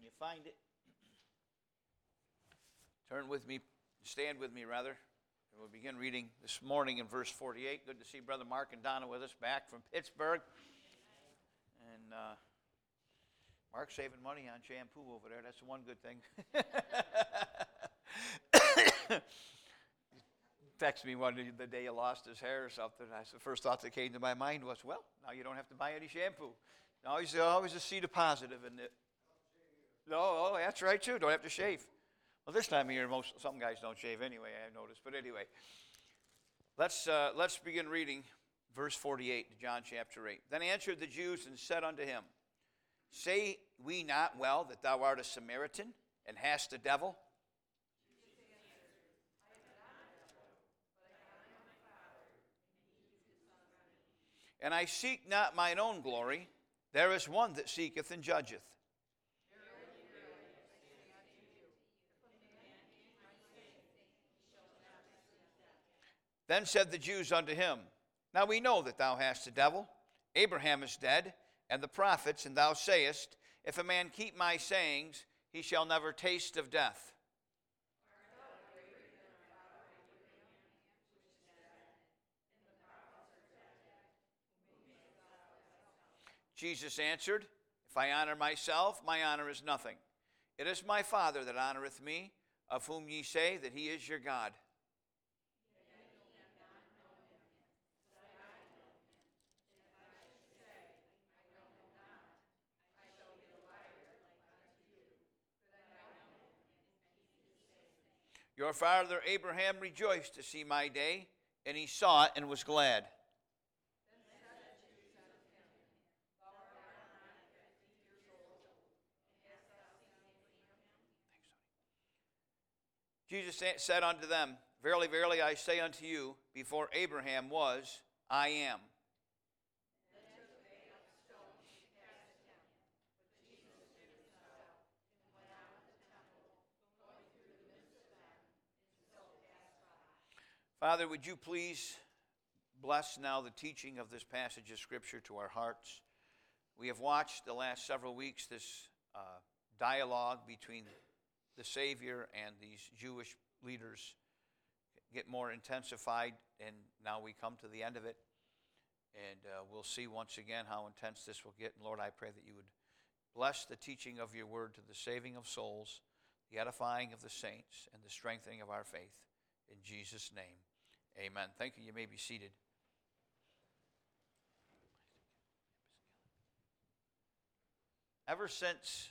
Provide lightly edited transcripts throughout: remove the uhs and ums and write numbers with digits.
you find it, turn with me, stand with me rather, and we'll begin reading this morning in verse 48. Good to see Brother Mark and Donna with us back from Pittsburgh. And Mark's saving money on shampoo over there. That's one good thing. Texted me the day he lost his hair or something. The first thought that came to my mind was, well, now you don't have to buy any shampoo. Always a seed of positive in it. No, that's right too. Don't have to shave. Well, this time of year, some guys don't shave anyway, I've noticed. But anyway, let's begin reading verse 48, John chapter 8. Then answered the Jews and said unto him, Say we not well that thou art a Samaritan, and hast a devil? And I seek not mine own glory. There is one that seeketh and judgeth. Then said the Jews unto him, Now we know that thou hast a devil. Abraham is dead, and the prophets, and thou sayest, If a man keep my sayings, he shall never taste of death. Jesus answered, If I honor myself, my honor is nothing. It is my Father that honoreth me, of whom ye say that he is your God. Your father Abraham rejoiced to see my day, and he saw it and was glad. Jesus said unto them, Verily, verily, I say unto you, before Abraham was, I am. Father, would you please bless now the teaching of this passage of Scripture to our hearts? We have watched the last several weeks this dialogue between the Savior and these Jewish leaders get more intensified, and now we come to the end of it, and we'll see once again how intense this will get. And Lord, I pray that you would bless the teaching of your word to the saving of souls, the edifying of the saints, and the strengthening of our faith. In Jesus' name, amen. Thank you. You may be seated. Ever since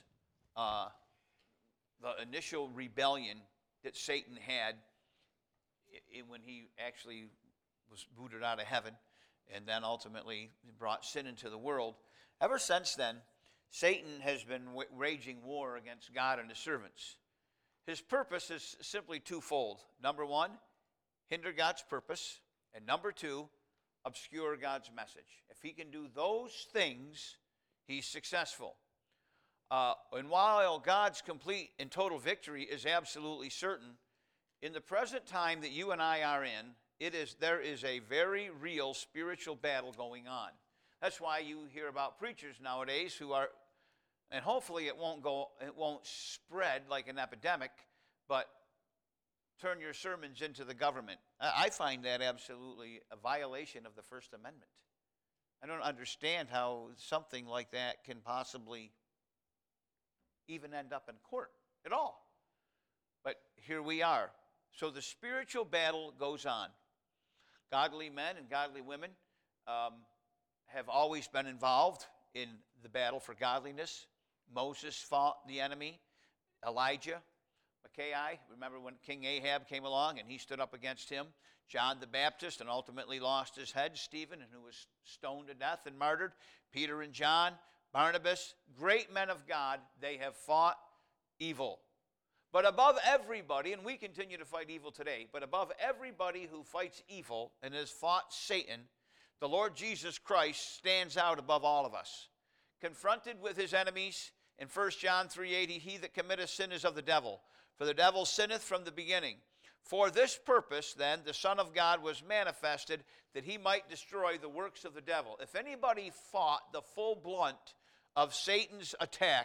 the initial rebellion that Satan had when he actually was booted out of heaven and then ultimately brought sin into the world, ever since then, Satan has been waging war against God and his servants. His purpose is simply twofold. Number one, hinder God's purpose. And number two, obscure God's message. If he can do those things, he's successful. And while God's complete and total victory is absolutely certain, in the present time that you and I are in, there is a very real spiritual battle going on. That's why you hear about preachers nowadays who are, and hopefully it won't spread like an epidemic, but turn your sermons into the government. I find that absolutely a violation of the First Amendment. I don't understand how something like that can possibly even end up in court at all. But here we are. So the spiritual battle goes on. Godly men and godly women have always been involved in the battle for godliness. Moses fought the enemy. Elijah, Micaiah, remember when King Ahab came along and he stood up against him. John the Baptist and ultimately lost his head. Stephen, who was stoned to death and martyred. Peter and John, Barnabas, great men of God, they have fought evil. But above everybody, and we continue to fight evil today, but above everybody who fights evil and has fought Satan, the Lord Jesus Christ stands out above all of us. Confronted with his enemies, in 1 John 3:8, he that committeth sin is of the devil. For the devil sinneth from the beginning. For this purpose, then, the Son of God was manifested, that he might destroy the works of the devil. If anybody fought the full blunt of Satan's attacks,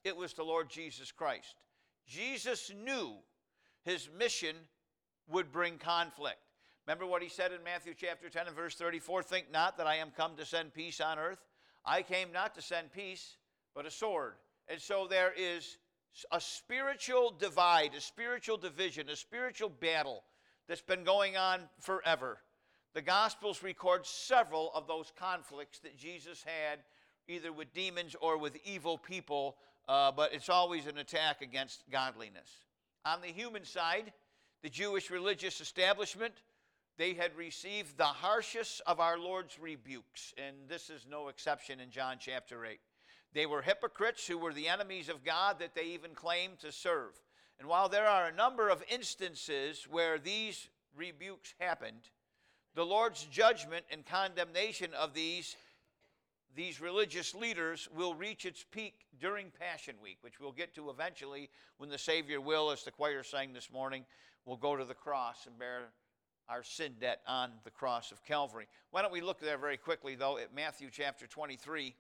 it was the Lord Jesus Christ. Jesus knew his mission would bring conflict. Remember what he said in Matthew chapter 10 and verse 34, think not that I am come to send peace on earth. I came not to send peace, but a sword. And so there is a spiritual divide, a spiritual division, a spiritual battle that's been going on forever. The Gospels record several of those conflicts that Jesus had, either with demons or with evil people, but it's always an attack against godliness. On the human side, the Jewish religious establishment, they had received the harshest of our Lord's rebukes, and this is no exception in John chapter 8. They were hypocrites who were the enemies of God that they even claimed to serve. And while there are a number of instances where these rebukes happened, the Lord's judgment and condemnation of these religious leaders will reach its peak during Passion Week, which we'll get to eventually when the Savior will, as the choir sang this morning, will go to the cross and bear our sin debt on the cross of Calvary. Why don't we look there very quickly, though, at Matthew chapter 23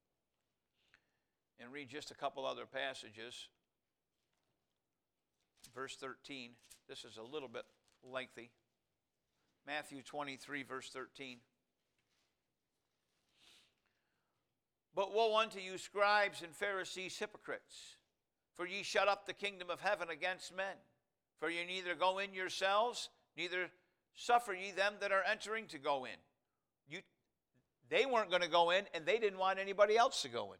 and read just a couple other passages. Verse 13. This is a little bit lengthy. Matthew 23, verse 13. But woe unto you, scribes and Pharisees, hypocrites, for ye shut up the kingdom of heaven against men. For ye neither go in yourselves, neither suffer ye them that are entering to go in. They weren't going to go in, and they didn't want anybody else to go in.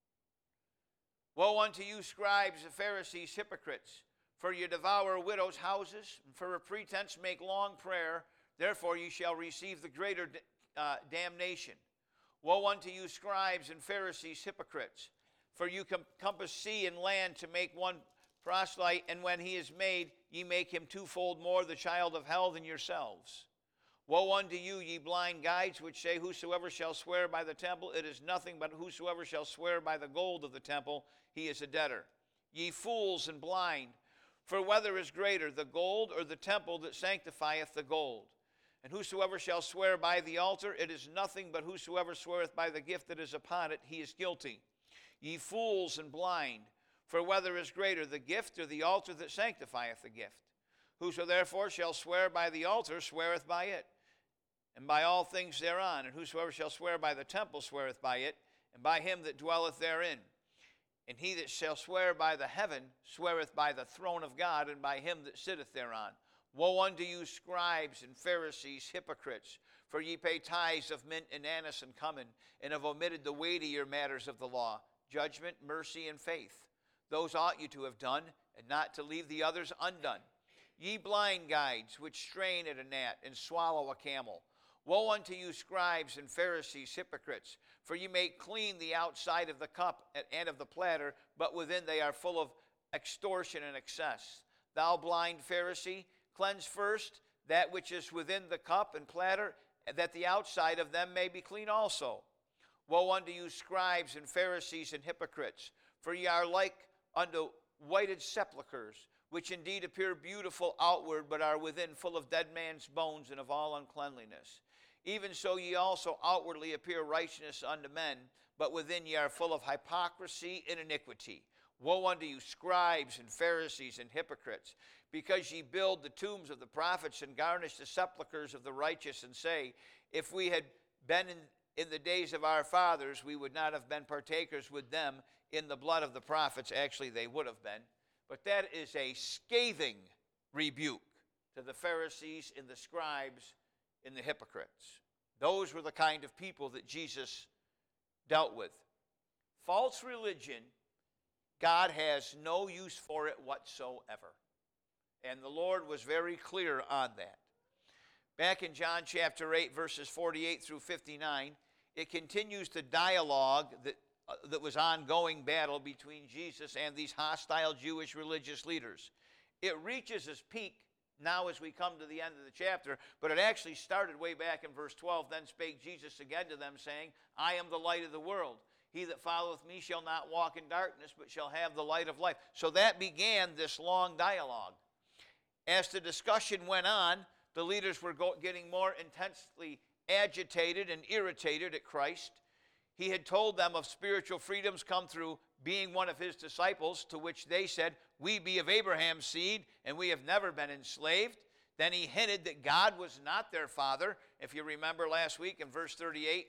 Woe unto you, scribes and Pharisees, hypocrites, for ye devour widows' houses, and for a pretense make long prayer. Therefore ye shall receive the greater damnation. Woe unto you, scribes and Pharisees, hypocrites, for you compass sea and land to make one proselyte, and when he is made, ye make him twofold more the child of hell than yourselves. Woe unto you, ye blind guides, which say, whosoever shall swear by the temple, it is nothing, but whosoever shall swear by the gold of the temple, he is a debtor. Ye fools and blind, for whether is greater, the gold or the temple that sanctifieth the gold? And whosoever shall swear by the altar, it is nothing, but whosoever sweareth by the gift that is upon it, he is guilty. Ye fools and blind, for whether is greater, the gift or the altar that sanctifieth the gift? Whoso therefore shall swear by the altar sweareth by it, and by all things thereon. And whosoever shall swear by the temple sweareth by it, and by him that dwelleth therein. And he that shall swear by the heaven sweareth by the throne of God, and by him that sitteth thereon. Woe unto you, scribes and Pharisees, hypocrites, for ye pay tithes of mint and anise and cumin, and have omitted the weightier matters of the law, judgment, mercy, and faith. Those ought you to have done, and not to leave the others undone. Ye blind guides, which strain at a gnat and swallow a camel. Woe unto you, scribes and Pharisees, hypocrites, for ye make clean the outside of the cup and of the platter, but within they are full of extortion and excess. Thou blind Pharisee, cleanse first that which is within the cup and platter, that the outside of them may be clean also. Woe unto you, scribes and Pharisees and hypocrites, for ye are like unto whited sepulchres, which indeed appear beautiful outward, but are within full of dead man's bones and of all uncleanliness. Even so ye also outwardly appear righteousness unto men, but within ye are full of hypocrisy and iniquity. Woe unto you, scribes and Pharisees and hypocrites, because ye build the tombs of the prophets and garnish the sepulchres of the righteous, and say, if we had been in the days of our fathers, we would not have been partakers with them in the blood of the prophets. Actually, they would have been. But that is a scathing rebuke to the Pharisees and the scribes and the hypocrites. Those were the kind of people that Jesus dealt with. False religion, God has no use for it whatsoever. And the Lord was very clear on that. Back in John chapter 8, verses 48 through 59, it continues the dialogue that was ongoing battle between Jesus and these hostile Jewish religious leaders. It reaches its peak now as we come to the end of the chapter, but it actually started way back in verse 12. Then spake Jesus again to them, saying, I am the light of the world. He that followeth me shall not walk in darkness, but shall have the light of life. So that began this long dialogue. As the discussion went on, the leaders were getting more intensely agitated and irritated at Christ. He had told them of spiritual freedoms come through being one of his disciples, to which they said, we be of Abraham's seed, and we have never been enslaved. Then he hinted that God was not their father. If you remember last week in verse 38,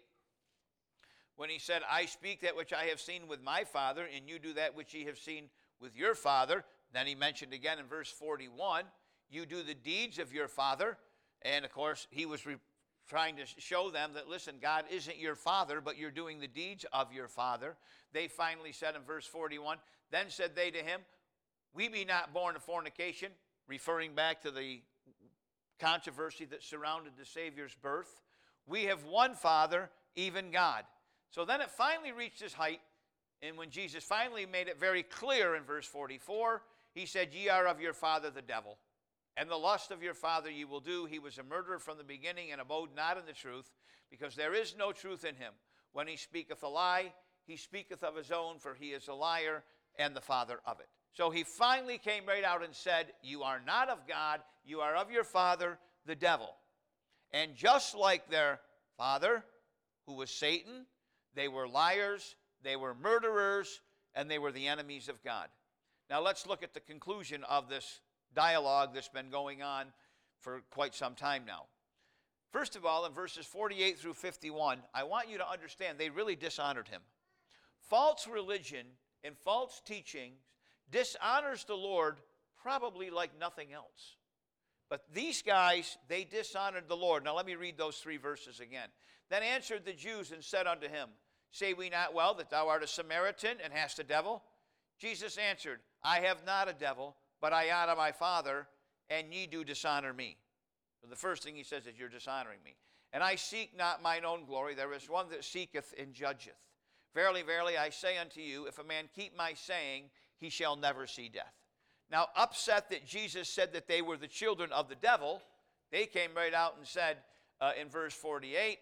when he said, I speak that which I have seen with my father, and you do that which ye have seen with your father. Then he mentioned again in verse 41, you do the deeds of your father. And of course, he was trying to show them that, listen, God isn't your father, but you're doing the deeds of your father. They finally said in verse 41, then said they to him, we be not born of fornication, referring back to the controversy that surrounded the Savior's birth. We have one Father, even God. So then it finally reached its height, and when Jesus finally made it very clear in verse 44, he said, ye are of your father the devil, and the lust of your father ye will do. He was a murderer from the beginning, and abode not in the truth, because there is no truth in him. When he speaketh a lie, he speaketh of his own, for he is a liar and the father of it. So he finally came right out and said, you are not of God, you are of your father, the devil. And just like their father, who was Satan, they were liars, they were murderers, and they were the enemies of God. Now let's look at the conclusion of this dialogue that's been going on for quite some time now. First of all, in verses 48 through 51, I want you to understand they really dishonored him. False religion and false teachings dishonors the Lord probably like nothing else. But these guys, they dishonored the Lord. Now let me read those 3 verses again. Then answered the Jews and said unto him, say we not well that thou art a Samaritan and hast a devil? Jesus answered, I have not a devil, but I honor my Father, and ye do dishonor me. So the first thing he says is, you're dishonoring me. And I seek not mine own glory. There is one that seeketh and judgeth. Verily, verily, I say unto you, if a man keep my saying, he shall never see death. Now, upset that Jesus said that they were the children of the devil, they came right out and said in verse 48,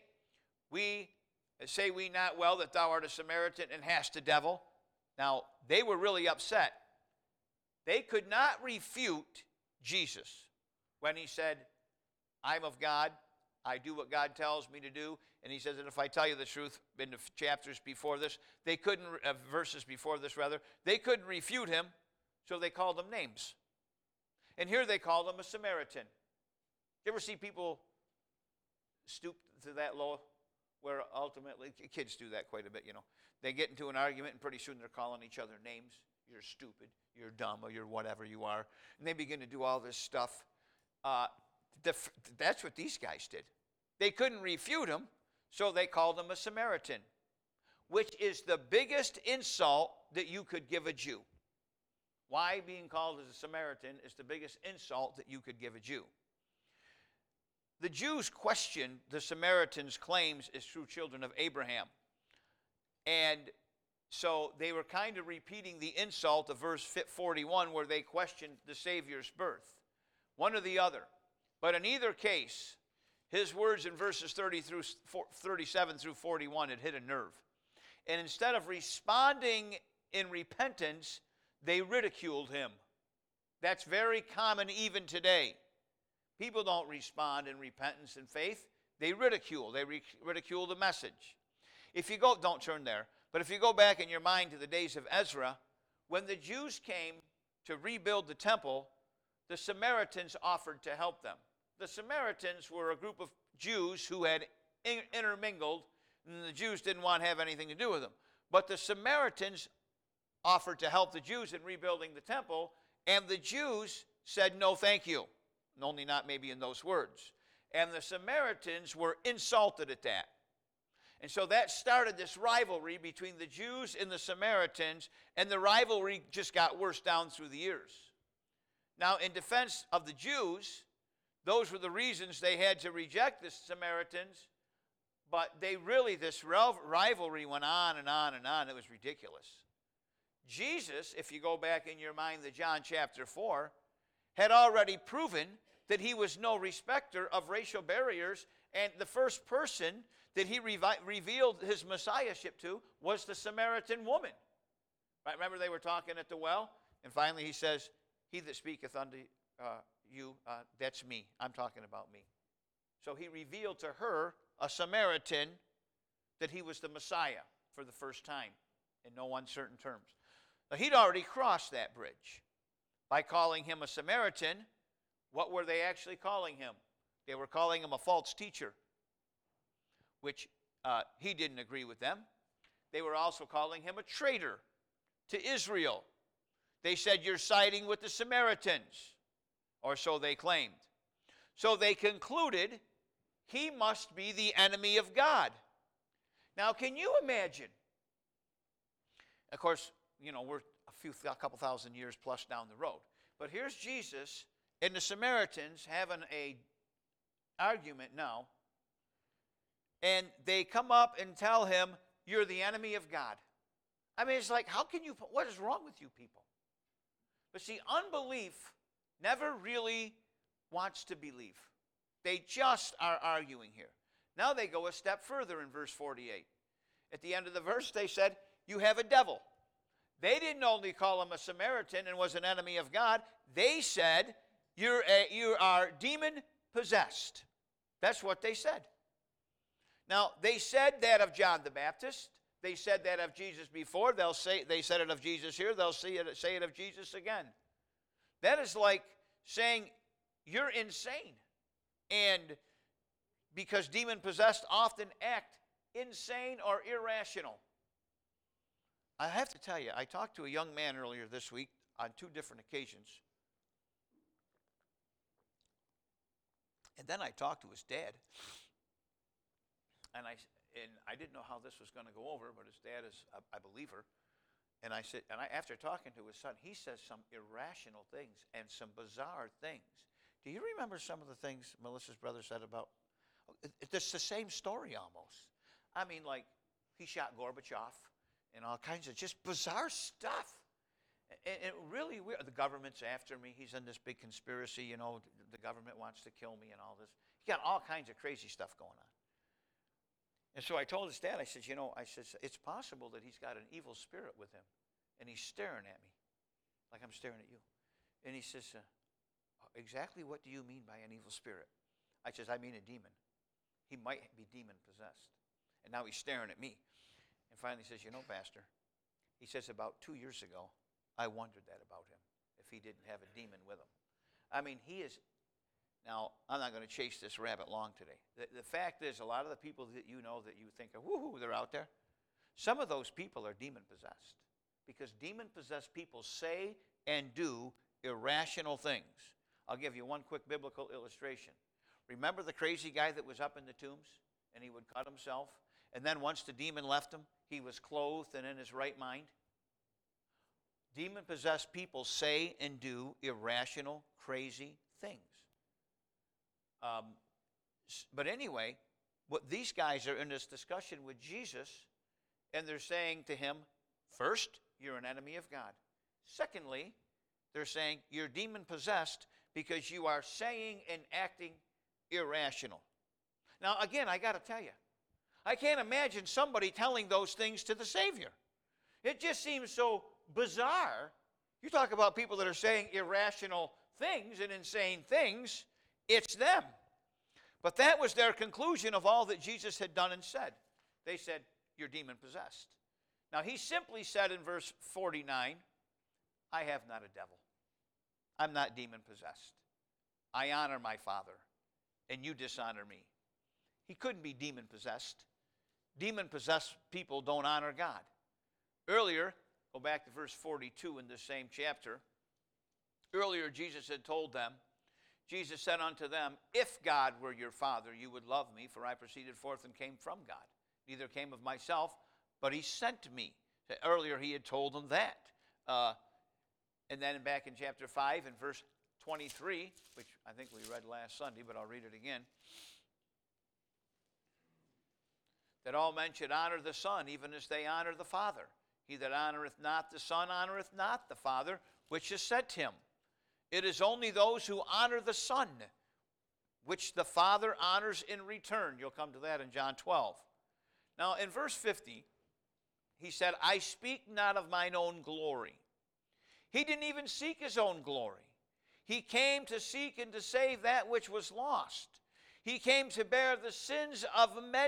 say we not well that thou art a Samaritan and hast a devil? Now, they were really upset. They could not refute Jesus when he said, I'm of God, I do what God tells me to do. And he says, and if I tell you the truth, in the chapters before this, verses before this rather, they couldn't refute him, so they called him names. And here they called him a Samaritan. You ever see people stoop to that low, where ultimately, kids do that quite a bit, you know. They get into an argument, and pretty soon they're calling each other names. You're stupid, you're dumb, or you're whatever you are. And they begin to do all this stuff. That's what these guys did. They couldn't refute him, so they called him a Samaritan, which is the biggest insult that you could give a Jew. Why being called as a Samaritan is the biggest insult that you could give a Jew. The Jews questioned the Samaritans' claims as true children of Abraham. And so they were kind of repeating the insult of verse 41 where they questioned the Savior's birth. One or the other. But in either case, his words in verses 37 through 41 had hit a nerve. And instead of responding in repentance, they ridiculed him. That's very common even today. People don't respond in repentance and faith. They ridicule. They ridicule the message. If you go, don't turn there, but if you go back in your mind to the days of Ezra, when the Jews came to rebuild the temple, the Samaritans offered to help them. The Samaritans were a group of Jews who had intermingled, and the Jews didn't want to have anything to do with them. But the Samaritans offered to help the Jews in rebuilding the temple, and the Jews said, no, thank you. Only not maybe in those words. And the Samaritans were insulted at that. And so that started this rivalry between the Jews and the Samaritans, and the rivalry just got worse down through the years. Now, in defense of the Jews, those were the reasons they had to reject the Samaritans, but this rivalry went on and on and on. It was ridiculous. Jesus, if you go back in your mind to John chapter 4, had already proven that he was no respecter of racial barriers, and the first person that he revealed his messiahship to was the Samaritan woman. Right? Remember they were talking at the well? And finally he says, he that speaketh unto you, that's me. I'm talking about me. So he revealed to her, a Samaritan, that he was the Messiah for the first time in no uncertain terms. Now, he'd already crossed that bridge. By calling him a Samaritan, what were they actually calling him? They were calling him a false teacher, which he didn't agree with them. They were also calling him a traitor to Israel. They said, you're siding with the Samaritans, or so they claimed. So they concluded he must be the enemy of God. Now, can you imagine? Of course, we're a couple thousand years plus down the road. But here's Jesus and the Samaritans having an argument now. And they come up and tell him, you're the enemy of God. I mean, it's like, what is wrong with you people? But see, unbelief never really wants to believe. They just are arguing here. Now they go a step further in verse 48. At the end of the verse, they said, you have a devil. They didn't only call him a Samaritan and was an enemy of God. They said, you are demon-possessed. That's what they said. Now, they said that of John the Baptist. They said that of Jesus before. They said it of Jesus here. They'll say it of Jesus again. That is like saying you're insane. And because demon-possessed often act insane or irrational. I have to tell you, I talked to a young man earlier this week on 2 different occasions. And then I talked to his dad. And I didn't know how this was going to go over, but his dad is a believer. And after talking to his son, he says some irrational things and some bizarre things. Do you remember some of the things Melissa's brother said about? It's the same story almost. I mean, like he shot Gorbachev and all kinds of just bizarre stuff. And really weird. The government's after me. He's in this big conspiracy, the government wants to kill me and all this. He got all kinds of crazy stuff going on. And so I told his dad, I said, it's possible that he's got an evil spirit with him. And he's staring at me like I'm staring at you. And he says, exactly what do you mean by an evil spirit? I says, I mean a demon. He might be demon-possessed. And now he's staring at me. And finally he says, Pastor, he says about 2 years ago, I wondered that about him, if he didn't have a demon with him. I mean, he is. Now, I'm not going to chase this rabbit long today. The fact is, a lot of the people that you know that you think are, woohoo, they're out there. Some of those people are demon-possessed. Because demon-possessed people say and do irrational things. I'll give you one quick biblical illustration. Remember the crazy guy that was up in the tombs? And he would cut himself? And then once the demon left him, he was clothed and in his right mind? Demon-possessed people say and do irrational, crazy things. But anyway, these guys are in this discussion with Jesus, and they're saying to him, first, you're an enemy of God. Secondly, they're saying you're demon-possessed because you are saying and acting irrational. Now, again, I got to tell you, I can't imagine somebody telling those things to the Savior. It just seems so bizarre. You talk about people that are saying irrational things and insane things, it's them. But that was their conclusion of all that Jesus had done and said. They said, you're demon-possessed. Now, he simply said in verse 49, I have not a devil. I'm not demon-possessed. I honor my Father, and you dishonor me. He couldn't be demon-possessed. Demon-possessed people don't honor God. Earlier, go back to verse 42 in the same chapter. Earlier, Jesus had told them, Jesus said unto them, if God were your Father, you would love me, for I proceeded forth and came from God. Neither came of myself, but he sent me. Earlier, he had told them that. And then back in chapter 5 and verse 23, which I think we read last Sunday, but I'll read it again. That all men should honor the Son, even as they honor the Father. He that honoreth not the Son honoreth not the Father, which has sent him. It is only those who honor the Son, which the Father honors in return. You'll come to that in John 12. Now, in verse 50, he said, I speak not of mine own glory. He didn't even seek his own glory. He came to seek and to save that which was lost. He came to bear the sins of many.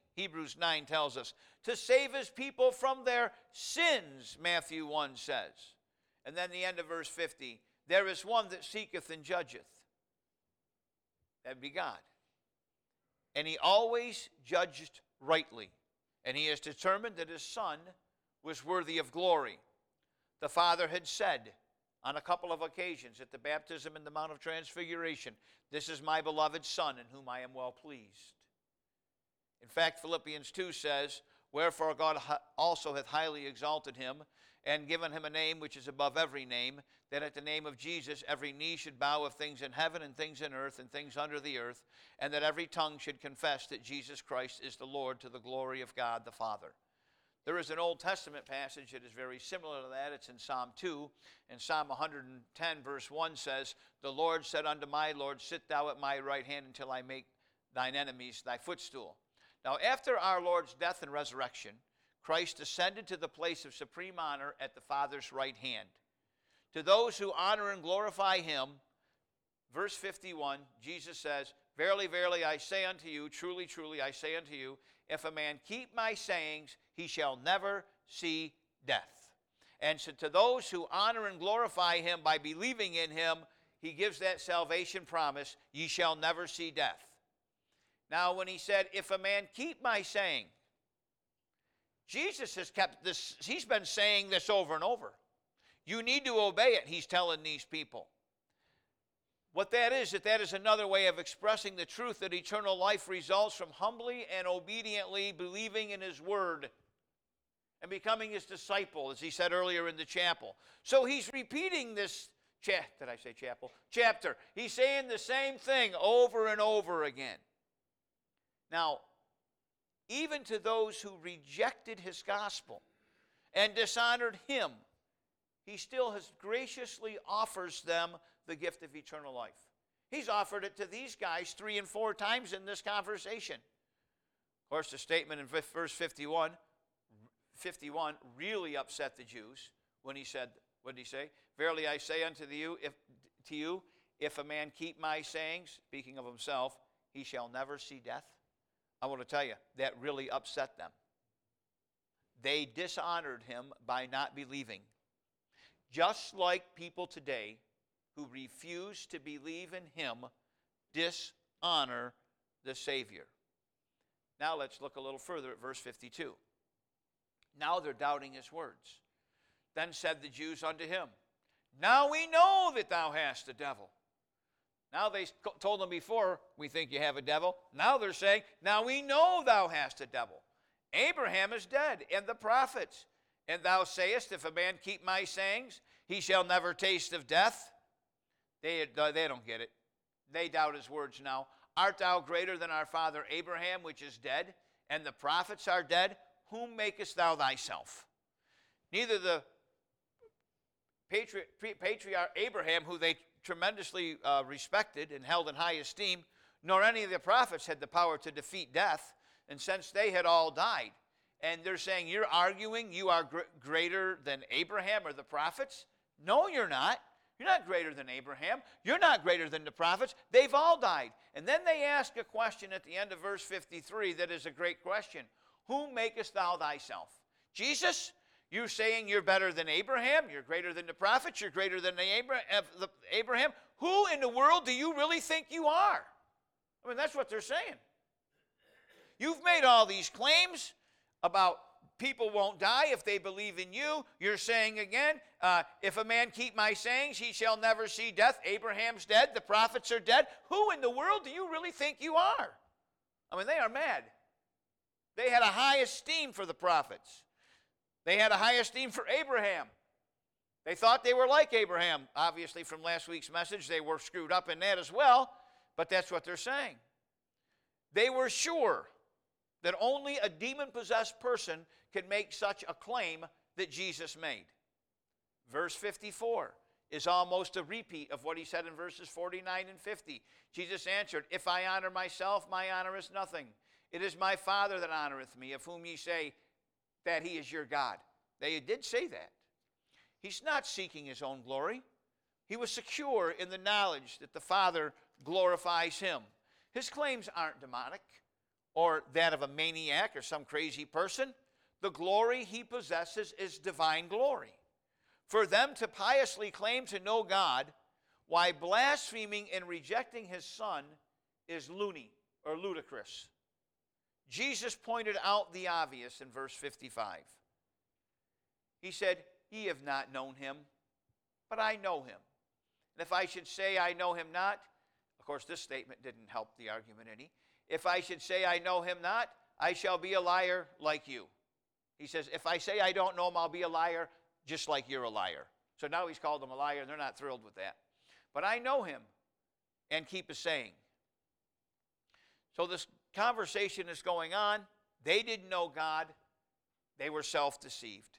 Hebrews 9 tells us, to save his people from their sins, Matthew 1 says. And then the end of verse 50, there is one that seeketh and judgeth. That'd be God. And he always judged rightly. And he has determined that his Son was worthy of glory. The Father had said on a couple of occasions at the baptism in the Mount of Transfiguration, this is my beloved Son in whom I am well pleased. In fact, Philippians 2 says, wherefore God also hath highly exalted him, and given him a name which is above every name, that at the name of Jesus every knee should bow of things in heaven and things in earth and things under the earth, and that every tongue should confess that Jesus Christ is the Lord, to the glory of God the Father. There is an Old Testament passage that is very similar to that. It's in Psalm 2. And Psalm 110 verse 1 says, the Lord said unto my Lord, sit thou at my right hand until I make thine enemies thy footstool. Now after our Lord's death and resurrection, Christ ascended to the place of supreme honor at the Father's right hand. To those who honor and glorify him, verse 51, Jesus says, verily, verily, I say unto you, truly, truly, I say unto you, if a man keep my sayings, he shall never see death. And so to those who honor and glorify him by believing in him, he gives that salvation promise, ye shall never see death. Now when he said, if a man keep my saying, Jesus has kept this, he's been saying this over and over. You need to obey it, he's telling these people. What that is another way of expressing the truth that eternal life results from humbly and obediently believing in his word and becoming his disciple, as he said earlier in the chapel. So he's repeating this chapter. He's saying the same thing over and over again. Now, even to those who rejected his gospel and dishonored him, he still has graciously offers them the gift of eternal life. He's offered it to these guys 3 and 4 times in this conversation. Of course, the statement in verse 51 really upset the Jews when he said, what did he say? Verily I say unto you, if a man keep my sayings, speaking of himself, he shall never see death. I want to tell you, that really upset them. They dishonored him by not believing. Just like people today who refuse to believe in him dishonor the Savior. Now let's look a little further at verse 52. Now they're doubting his words. Then said the Jews unto him, now we know that thou hast a devil. Now they told them before, we think you have a devil. Now they're saying, now we know thou hast a devil. Abraham is dead, and the prophets. And thou sayest, if a man keep my sayings, he shall never taste of death. They don't get it. They doubt his words now. Art thou greater than our father Abraham, which is dead, and the prophets are dead? Whom makest thou thyself? Neither the patriarch Abraham, who they tremendously respected and held in high esteem, nor any of the prophets had the power to defeat death, and since they had all died. And they're saying, you're arguing you are greater than Abraham or the prophets? No, you're not. You're not greater than Abraham. You're not greater than the prophets. They've all died. And then they ask a question at the end of verse 53 that is a great question. Whom makest thou thyself? Jesus, you're saying you're better than Abraham. You're greater than the prophets. You're greater than Abraham. Who in the world do you really think you are? I mean, that's what they're saying. You've made all these claims about people won't die if they believe in you. You're saying again, if a man keep my sayings, he shall never see death. Abraham's dead. The prophets are dead. Who in the world do you really think you are? I mean, they are mad. They had a high esteem for the prophets. They had a high esteem for Abraham. They thought they were like Abraham. Obviously, from last week's message, they were screwed up in that as well, but that's what they're saying. They were sure that only a demon-possessed person could make such a claim that Jesus made. Verse 54 is almost a repeat of what he said in verses 49 and 50. Jesus answered, if I honor myself, my honor is nothing. It is my Father that honoreth me, of whom ye say that he is your God. They did say that. He's not seeking his own glory. He was secure in the knowledge that the Father glorifies him. His claims aren't demonic or that of a maniac or some crazy person. The glory he possesses is divine glory. For them to piously claim to know God, why blaspheming and rejecting his Son is loony or ludicrous. Jesus pointed out the obvious in verse 55. He said, "Ye have not known him, but I know him. And if I should say I know him not," of course this statement didn't help the argument any. "If I should say I know him not, I shall be a liar like you." He says, if I say I don't know him, I'll be a liar just like you're a liar. So now he's called them a liar, and they're not thrilled with that. But I know him and keep his saying. So this conversation is going on. They didn't know God. They were self-deceived.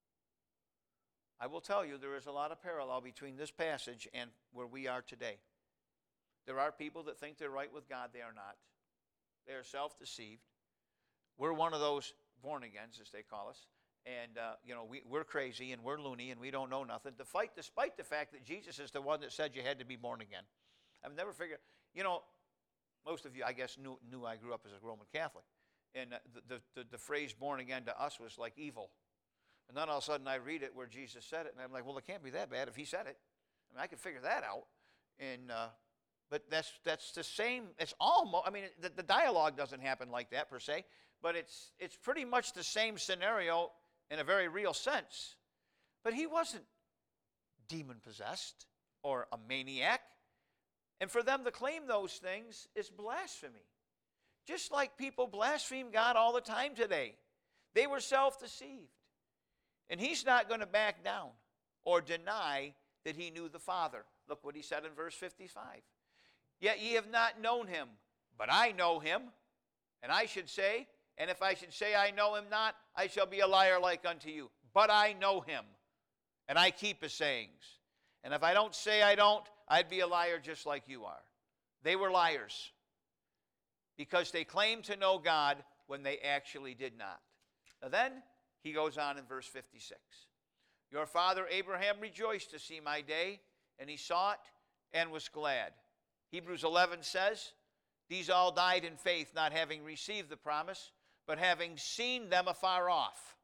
I will tell you, there is a lot of parallel between this passage and where we are today. There are people that think they're right with God. They are not. They are self-deceived. We're one of those born-agains, as they call us. And, we're crazy and we're loony and we don't know nothing. To fight despite the fact that Jesus is the one that said you had to be born again. I've never figured, most of you, I guess, knew I grew up as a Roman Catholic. And the phrase born again to us was like evil. And then all of a sudden I read it where Jesus said it, and I'm like, well, it can't be that bad if he said it. I mean, I can figure that out. And but that's the same. It's almost. I mean, the dialogue doesn't happen like that per se, but it's pretty much the same scenario in a very real sense. But he wasn't demon possessed or a maniac, and for them to claim those things is blasphemy. Just like people blaspheme God all the time today. They were self-deceived. And he's not going to back down or deny that he knew the Father. Look what he said in verse 55. Yet ye have not known him, but I know him. And I should say, and if I should say I know him not, I shall be a liar like unto you. But I know him, and I keep his sayings. And if I don't say I don't, I'd be a liar just like you are. They were liars because they claimed to know God when they actually did not. Now then, he goes on in verse 56. Your father Abraham rejoiced to see my day, and he saw it and was glad. Hebrews 11 says, these all died in faith, not having received the promise, but having seen them afar off,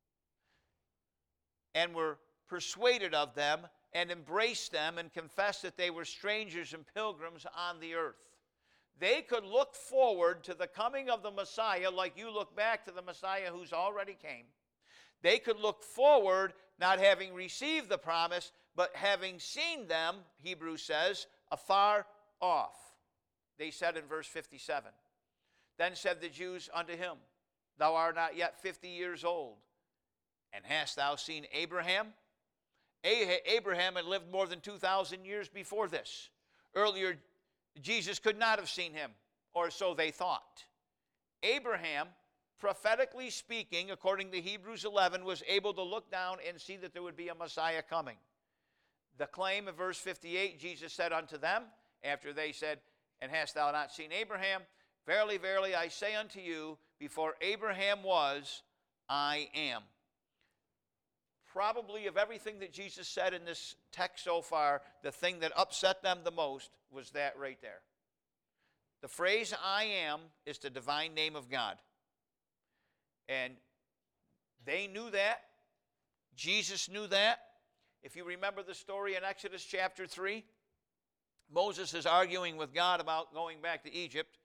and were persuaded of them, and embraced them, and confessed that they were strangers and pilgrims on the earth. They could look forward to the coming of the Messiah like you look back to the Messiah who's already came. They could look forward, not having received the promise, but having seen them, Hebrews says, afar off. They said in verse 57, then said the Jews unto him, thou art not yet 50 years old, and hast thou seen Abraham? Abraham had lived more than 2,000 years before this. Earlier, Jesus could not have seen him, or so they thought. Abraham, prophetically speaking, according to Hebrews 11, was able to look down and see that there would be a Messiah coming. The claim of verse 58, Jesus said unto them, after they said, and hast thou not seen Abraham? Verily, verily, I say unto you, before Abraham was, I am. Probably of everything that Jesus said in this text so far, the thing that upset them the most was that right there. The phrase I am is the divine name of God. And they knew that. Jesus knew that. If you remember the story in Exodus chapter 3, Moses is arguing with God about going back to Egypt.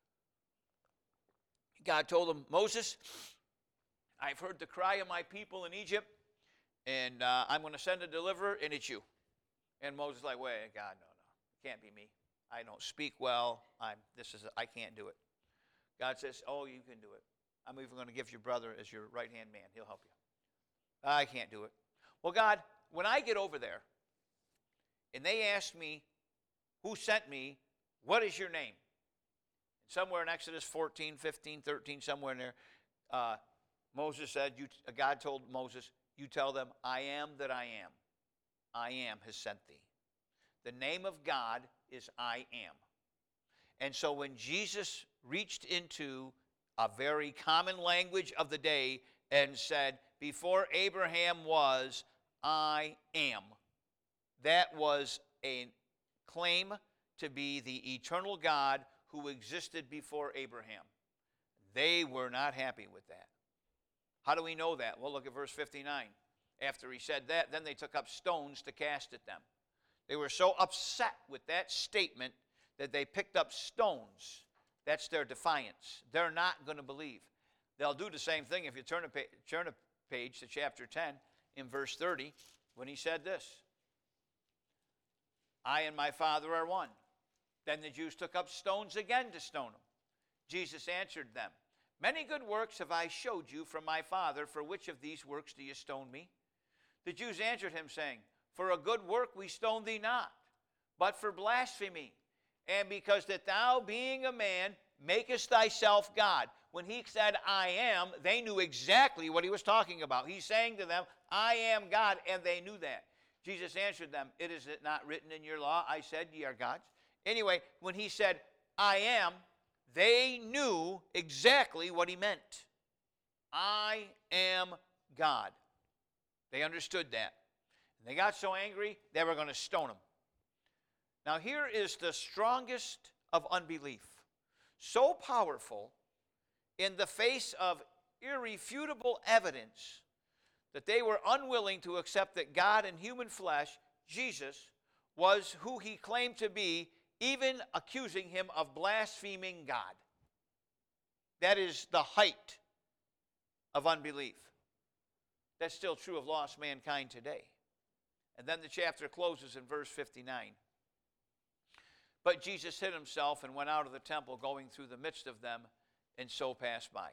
God told him, Moses, I've heard the cry of my people in Egypt, and I'm going to send a deliverer, and it's you. And Moses is like, wait, God, no, it can't be me. I don't speak well. I can't do it. God says, oh, you can do it. I'm even going to give your brother as your right-hand man. He'll help you. I can't do it. Well, God, when I get over there, and they ask me, who sent me, what is your name? Somewhere in Exodus 14, 15, 13, somewhere in there, Moses said, God told Moses, you tell them, I am that I am. I am has sent thee. The name of God is I am. And so when Jesus reached into a very common language of the day and said, before Abraham was, I am, that was a claim to be the eternal God who existed before Abraham. They were not happy with that. How do we know that? Well, look at verse 59. After he said that, then they took up stones to cast at them. They were so upset with that statement that they picked up stones. That's their defiance. They're not going to believe. They'll do the same thing if you turn a page to chapter 10 in verse 30 when he said this. I and my Father are one. Then the Jews took up stones again to stone him. Jesus answered them, many good works have I showed you from my Father. For which of these works do you stone me? The Jews answered him, saying, for a good work we stone thee not, but for blasphemy, and because that thou, being a man, makest thyself God. When he said, I am, they knew exactly what he was talking about. He's saying to them, I am God, and they knew that. Jesus answered them, is it not written in your law, I said, ye are gods? Anyway, when he said, I am, they knew exactly what he meant. I am God. They understood that. And they got so angry, they were going to stone him. Now here is the strongest of unbelief. So powerful in the face of irrefutable evidence that they were unwilling to accept that God in human flesh, Jesus, was who he claimed to be, even accusing him of blaspheming God. That is the height of unbelief. That's still true of lost mankind today. And then the chapter closes in verse 59. But Jesus hid himself and went out of the temple, going through the midst of them, and so passed by.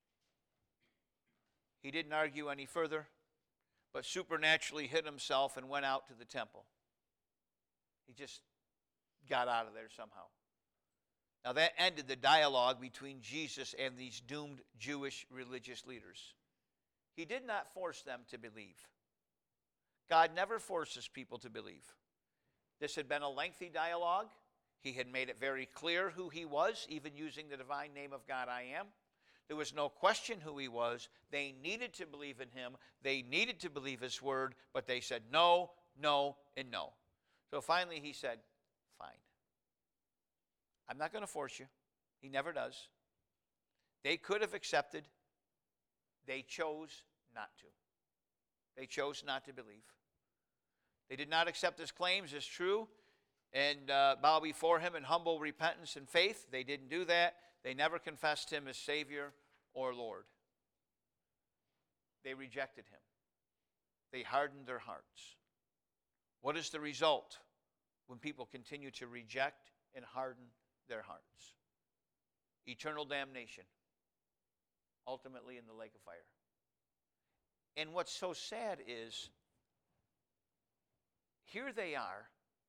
He didn't argue any further, but supernaturally hid himself and went out to the temple. He just got out of there somehow. Now that ended the dialogue between Jesus and these doomed Jewish religious leaders. He did not force them to believe. God never forces people to believe. This had been a lengthy dialogue. He had made it very clear who he was, even using the divine name of God, I am. There was no question who he was. They needed to believe in him. They needed to believe his word, but they said no, no, and no. So finally he said, fine. I'm not going to force you. He never does. They could have accepted. They chose not to. They chose not to believe. They did not accept his claims as true and bow before him in humble repentance and faith. They didn't do that. They never confessed him as Savior or Lord. They rejected him. They hardened their hearts. What is the result when people continue to reject and harden their hearts? Eternal damnation, ultimately in the lake of fire. And what's so sad is, here they are.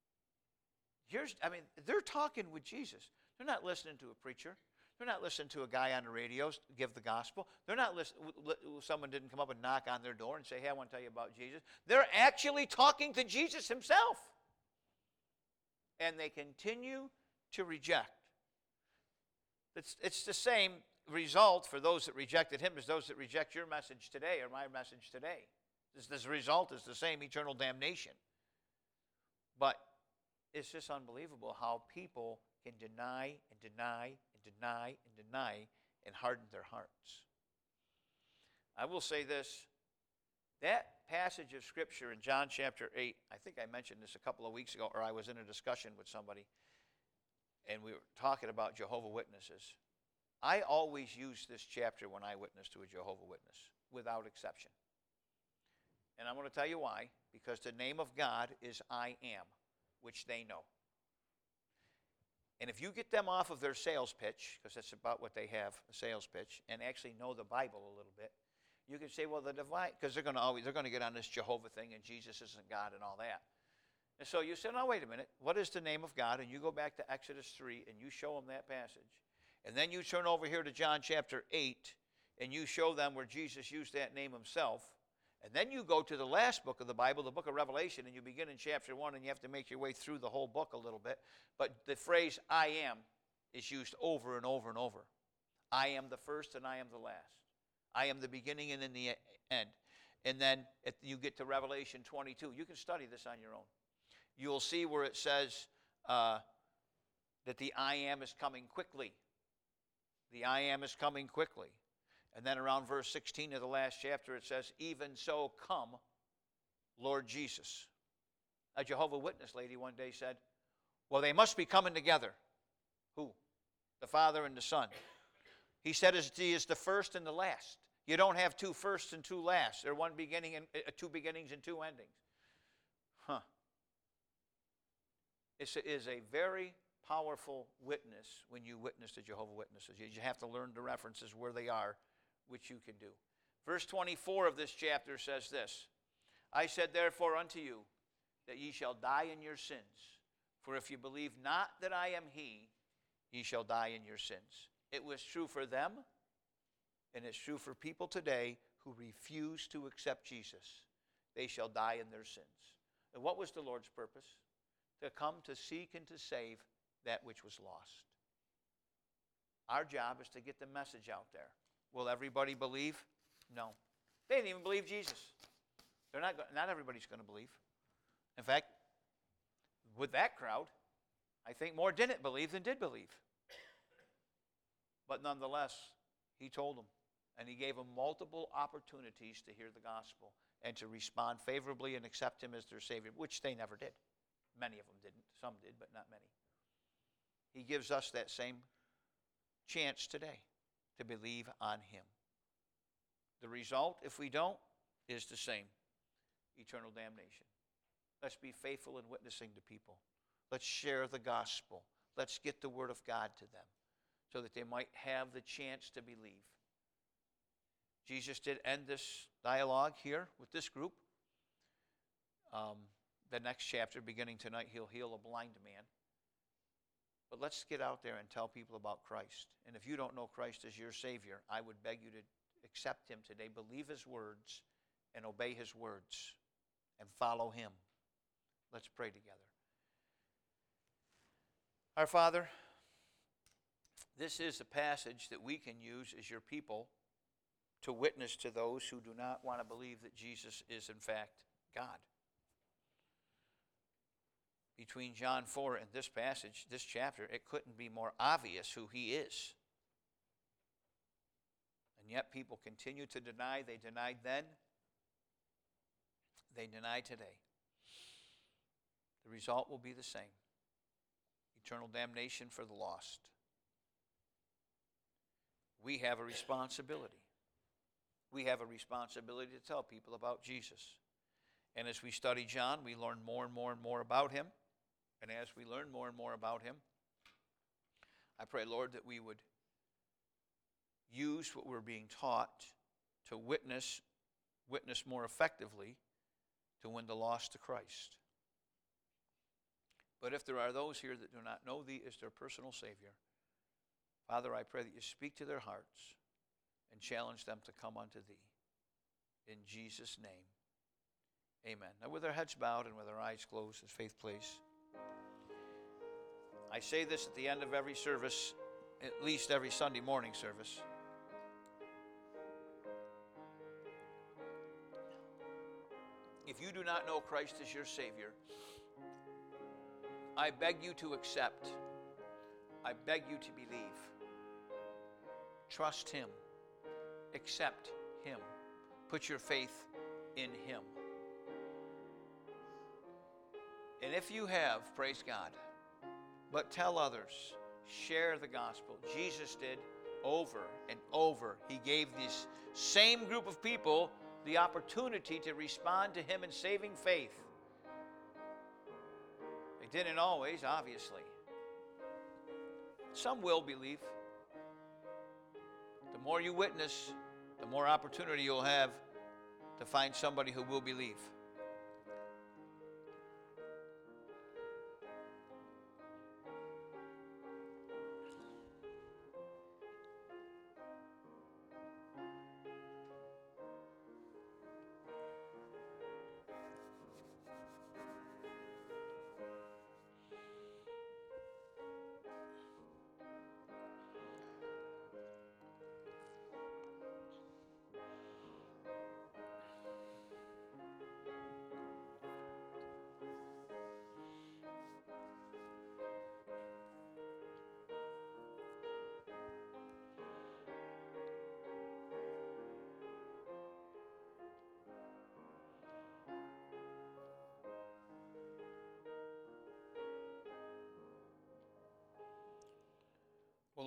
They're talking with Jesus. They're not listening to a preacher. They're not listening to a guy on the radio give the gospel. They're not listening. Someone didn't come up and knock on their door and say, hey, I want to tell you about Jesus. They're actually talking to Jesus himself. And they continue to reject. It's the same result for those that rejected him as those that reject your message today or my message today. This result is the same, eternal damnation. But it's just unbelievable how people can deny and deny and deny and deny and harden their hearts. I will say this. That passage of Scripture in John chapter 8, I think I mentioned this a couple of weeks ago, or I was in a discussion with somebody, and we were talking about Jehovah's Witnesses. I always use this chapter when I witness to a Jehovah's Witness, without exception. And I'm going to tell you why. Because the name of God is I am, which they know. And if you get them off of their sales pitch, because that's about what they have, a sales pitch, and actually know the Bible a little bit, you can say, well, the divine, because they're going to get on this Jehovah thing, and Jesus isn't God and all that. And so you say, no, wait a minute. What is the name of God? And you go back to Exodus 3, and you show them that passage. And then you turn over here to John chapter 8, and you show them where Jesus used that name himself. And then you go to the last book of the Bible, the book of Revelation, and you begin in chapter 1, and you have to make your way through the whole book a little bit. But the phrase I am is used over and over and over. I am the first and I am the last. I am the beginning and in the end. And then if you get to Revelation 22. You can study this on your own. You'll see where it says that the I am is coming quickly. The I am is coming quickly. And then around verse 16 of the last chapter, it says, even so come, Lord Jesus. A Jehovah's Witness lady one day said, well, they must be coming together. Who? The Father and the Son. He said he is the first and the last. You don't have two firsts and two lasts. They're one beginning and two beginnings and two endings. Huh. It is a very powerful witness when you witness to Jehovah's Witnesses. You have to learn the references where they are, which you can do. Verse 24 of this chapter says this, I said therefore unto you, that ye shall die in your sins. For if you believe not that I am he, ye shall die in your sins. It was true for them, and it's true for people today who refuse to accept Jesus. They shall die in their sins. And what was the Lord's purpose? To come to seek and to save that which was lost. Our job is to get the message out there. Will everybody believe? No. They didn't even believe Jesus. Not everybody's going to believe. In fact, with that crowd, I think more didn't believe than did believe. But nonetheless, he told them, and he gave them multiple opportunities to hear the gospel and to respond favorably and accept him as their Savior, which they never did. Many of them didn't. Some did, but not many. He gives us that same chance today to believe on him. The result, if we don't, is the same. Eternal damnation. Let's be faithful in witnessing to people. Let's share the gospel. Let's get the word of God to them so that they might have the chance to believe. Jesus did end this dialogue here with this group. The next chapter, beginning tonight, he'll heal a blind man. But let's get out there and tell people about Christ. And if you don't know Christ as your Savior, I would beg you to accept him today. Believe his words and obey his words and follow him. Let's pray together. Our Father, this is a passage that we can use as your people to witness to those who do not want to believe that Jesus is in fact God. Between John 4 and this passage, this chapter, it couldn't be more obvious who he is. And yet people continue to deny. They denied then. They deny today. The result will be the same. Eternal damnation for the lost. We have a responsibility. We have a responsibility to tell people about Jesus. And as we study John, we learn more and more and more about him. And as we learn more and more about him, I pray, Lord, that we would use what we're being taught to witness more effectively to win the lost to Christ. But if there are those here that do not know thee as their personal Savior, Father, I pray that you speak to their hearts and challenge them to come unto thee. In Jesus' name, amen. Now with our heads bowed and with our eyes closed, as faith plays, I say this at the end of every service, at least every Sunday morning service. If you do not know Christ as your Savior, I beg you to accept. I beg you to believe. Trust him. Accept him. Put your faith in him. And if you have, praise God, but tell others, share the gospel. Jesus did over and over. He gave this same group of people the opportunity to respond to him in saving faith. They didn't always, obviously. Some will believe. The more you witness, the more opportunity you'll have to find somebody who will believe.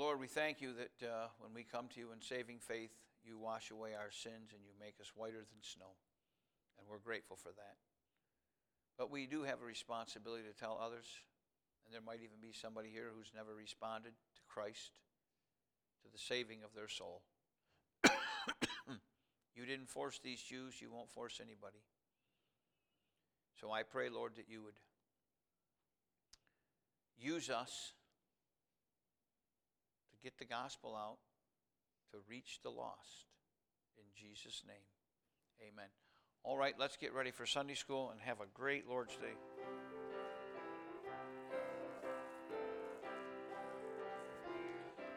Lord, we thank you that when we come to you in saving faith, you wash away our sins and you make us whiter than snow. And we're grateful for that. But we do have a responsibility to tell others, and there might even be somebody here who's never responded to Christ, to the saving of their soul. You didn't force these Jews, you won't force anybody. So I pray, Lord, that you would use us to get the gospel out, to reach the lost. In Jesus' name, amen. All right, let's get ready for Sunday school and have a great Lord's Day.